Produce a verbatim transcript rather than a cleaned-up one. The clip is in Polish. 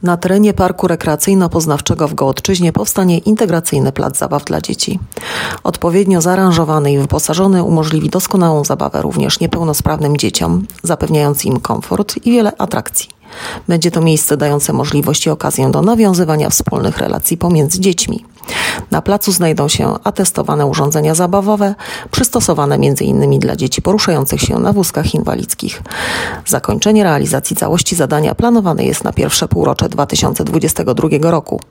Na terenie Parku Rekreacyjno-Poznawczego w Gołodczyźnie powstanie integracyjny plac zabaw dla dzieci. Odpowiednio zaaranżowany i wyposażony umożliwi doskonałą zabawę również niepełnosprawnym dzieciom, zapewniając im komfort i wiele atrakcji. Będzie to miejsce dające możliwość i okazję do nawiązywania wspólnych relacji pomiędzy dziećmi. Na placu znajdą się atestowane urządzenia zabawowe, przystosowane między innymi dla dzieci poruszających się na wózkach inwalidzkich. Zakończenie realizacji całości zadania planowane jest na pierwsze półrocze dwa tysiące dwudziestego drugiego roku.